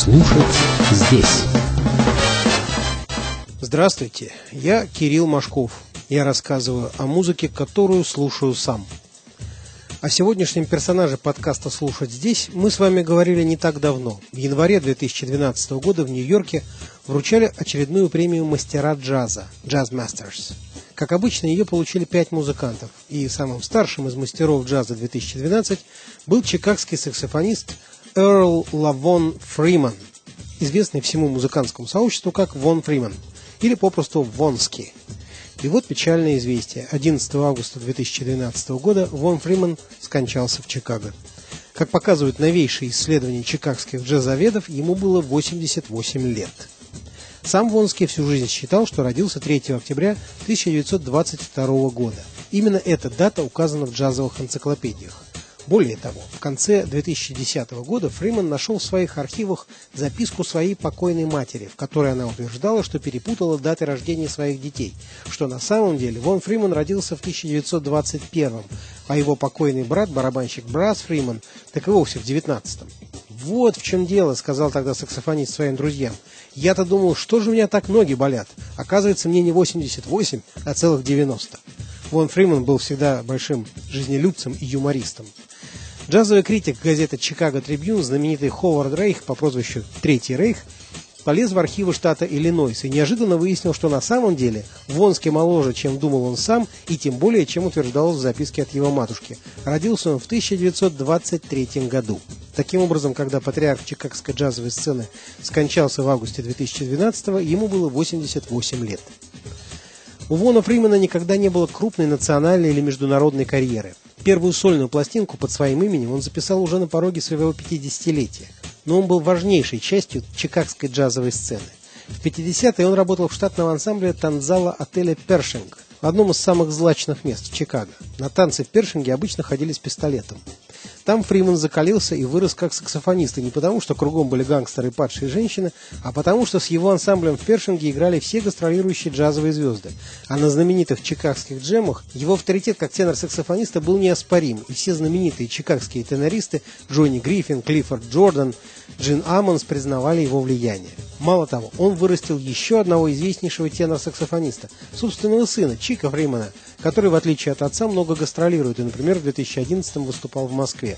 Слушать здесь. Здравствуйте, я Кирилл Машков. Я рассказываю о музыке, которую слушаю сам. О сегодняшнем персонаже подкаста «Слушать здесь» мы с вами говорили не так давно. В январе 2012 года в Нью-Йорке вручали очередную премию «Мастера джаза» (Jazz Masters). Как обычно, ее получили 5 музыкантов. И самым старшим из мастеров джаза 2012 был чикагский саксофонист Эрл Лавон Фриман, известный всему музыкантскому сообществу как Вон Фриман, или попросту Вонски. И вот печальное известие. 11 августа 2012 года Вон Фриман скончался в Чикаго. Как показывают новейшие исследования чикагских джазоведов, ему было 88 лет. Сам Вонски всю жизнь считал, что родился 3 октября 1922 года. Именно эта дата указана в джазовых энциклопедиях. Более того, в конце 2010 года Фриман нашел в своих архивах записку своей покойной матери, в которой она утверждала, что перепутала даты рождения своих детей, что на самом деле Вон Фриман родился в 1921, а его покойный брат, барабанщик Брас Фриман, так и вовсе в 19-м. «Вот в чем дело», — сказал тогда саксофонист своим друзьям. «Я-то думал, что же у меня так ноги болят? Оказывается, мне не 88, а целых 90». Вон Фриман был всегда большим жизнелюбцем и юмористом. Джазовый критик газеты «Чикаго Трибьюн», знаменитый Ховард Рейх по прозвищу «Третий Рейх», полез в архивы штата Иллинойс и неожиданно выяснил, что на самом деле Вонски моложе, чем думал он сам, и тем более, чем утверждалось в записке от его матушки. Родился он в 1923 году. Таким образом, когда патриарх чикагской джазовой сцены скончался в августе 2012-го, ему было 88 лет. У Вона Фримана никогда не было крупной национальной или международной карьеры. Первую сольную пластинку под своим именем он записал уже на пороге своего 50-летия, но он был важнейшей частью чикагской джазовой сцены. В 50-е он работал в штатном ансамбле танцзала отеля «Першинг», в одном из самых злачных мест в Чикаго. На танцы в Першинге обычно ходили с пистолетом. Там Фриман закалился и вырос как саксофонист, и не потому, что кругом были гангстеры и падшие женщины, а потому, что с его ансамблем в Першинге играли все гастролирующие джазовые звезды. А на знаменитых чикагских джемах его авторитет как тенор-саксофониста был неоспорим, и все знаменитые чикагские тенористы Джонни Гриффин, Клиффорд Джордан, Джин Аммонс признавали его влияние. Мало того, он вырастил еще одного известнейшего тенор-саксофониста, собственного сына Чика Фримана, который, в отличие от отца, много гастролирует и, например, в 2011-м выступал в Москве.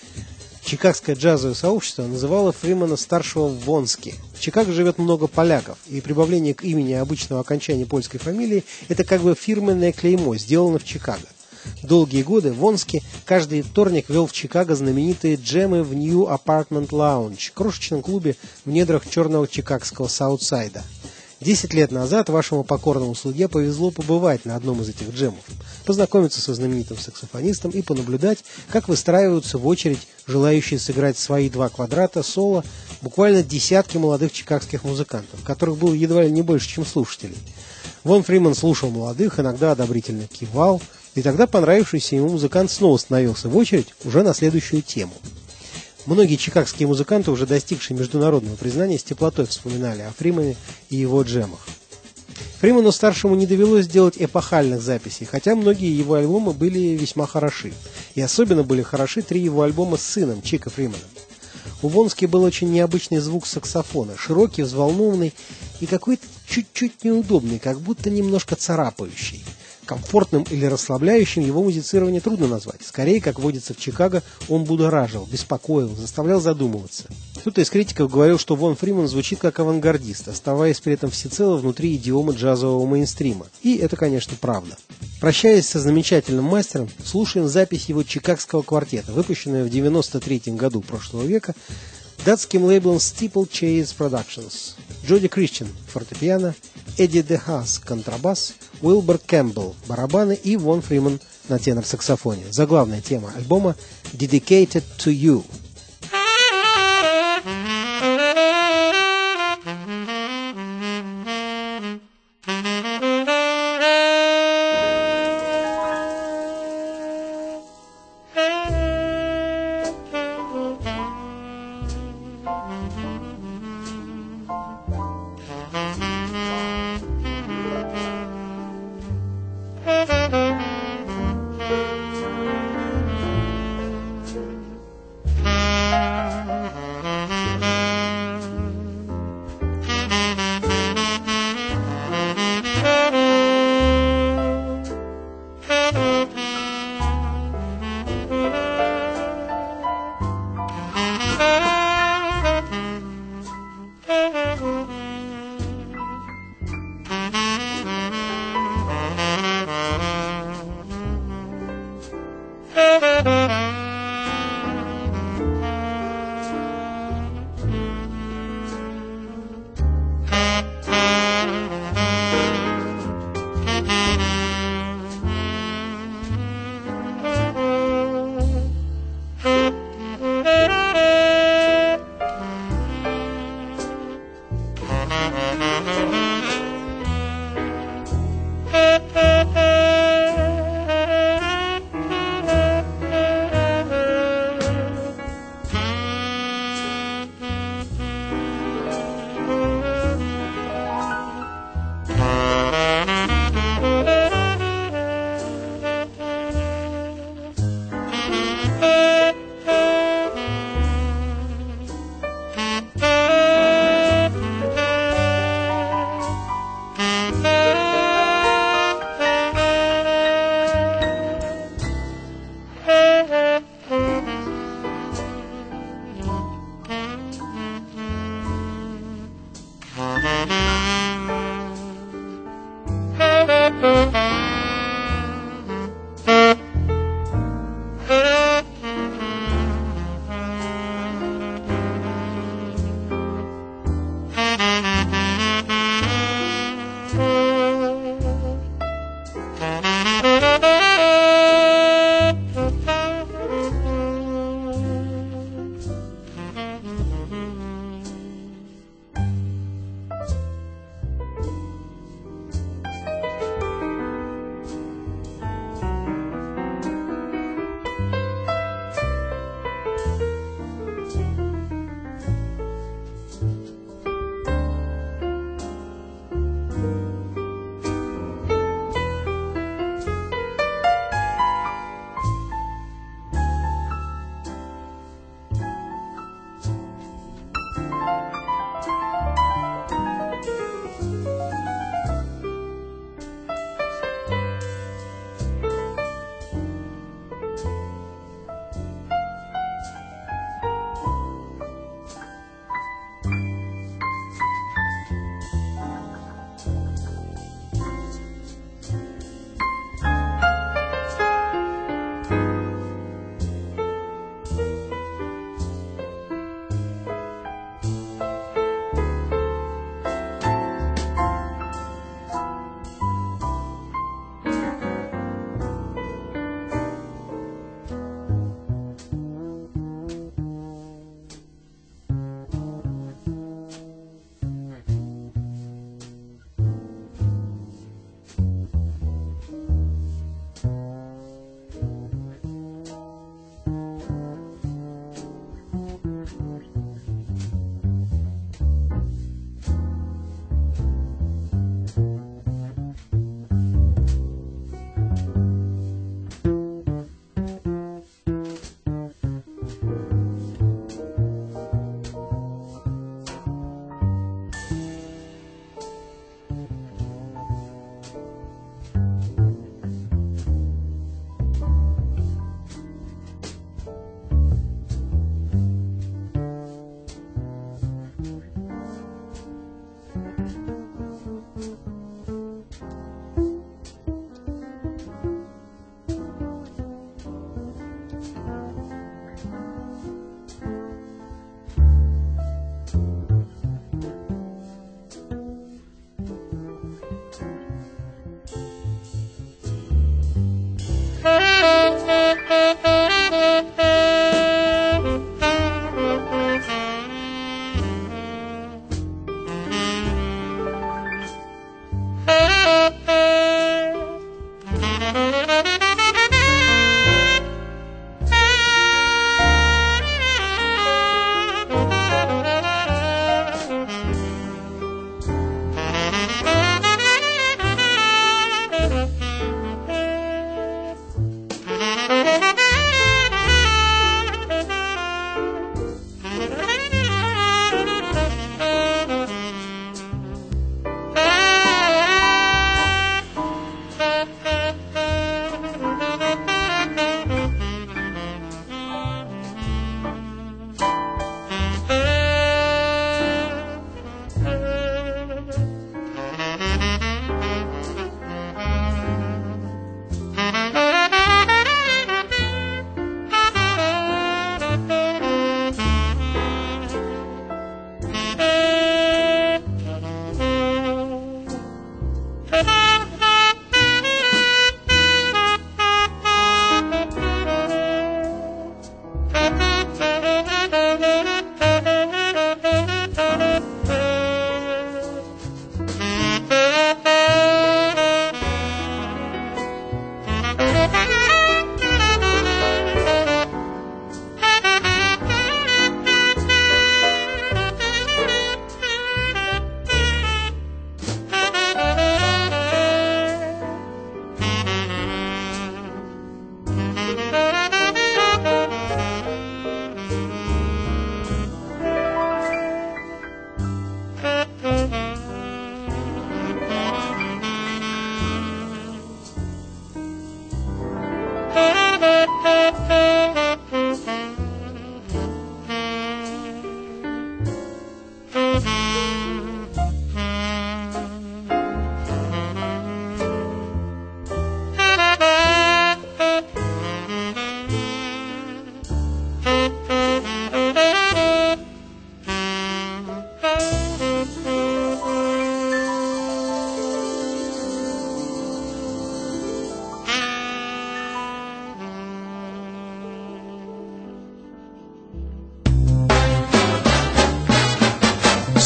Чикагское джазовое сообщество называло Фримана старшего Вонски. В Чикаго живет много поляков, и прибавление к имени обычного окончания польской фамилии – это как бы фирменное клеймо, сделано в Чикаго. Долгие годы Вонски каждый вторник вел в Чикаго знаменитые джемы в New Apartment Lounge, крошечном клубе в недрах черного чикагского Саутсайда. 10 лет назад вашему покорному слуге повезло побывать на одном из этих джемов, познакомиться со знаменитым саксофонистом и понаблюдать, как выстраиваются в очередь желающие сыграть свои 2 квадрата соло буквально десятки молодых чикагских музыкантов, которых было едва ли не больше, чем слушателей. Вон Фриман слушал молодых, иногда одобрительно кивал, и тогда понравившийся ему музыкант снова становился в очередь уже на следующую тему. Многие чикагские музыканты, уже достигшие международного признания, с теплотой вспоминали о Фримане и его джемах. Фриману-старшему не довелось сделать эпохальных записей, хотя многие его альбомы были весьма хороши. И особенно были хороши 3 его альбома с сыном, Чика Фриманом. У Вонски был очень необычный звук саксофона, широкий, взволнованный и какой-то чуть-чуть неудобный, как будто немножко царапающий. Комфортным или расслабляющим его музицирование трудно назвать. Скорее, как водится в Чикаго, он будоражил, беспокоил, заставлял задумываться. Кто-то из критиков говорил, что Вон Фриман звучит как авангардист, оставаясь при этом всецело внутри идиомы джазового мейнстрима. И это, конечно, правда. Прощаясь со замечательным мастером, слушаем запись его чикагского квартета, выпущенную в 1993 году прошлого века датским лейблом Steeplechase Productions. Джоди Крищен – фортепиано, Эдди Де Хаас – контрабас, Уилбер Кэмпбелл – барабаны и Вон Фриман на тенор-саксофоне. Заглавная тема альбома «Dedicated to You».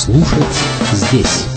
Слушать здесь.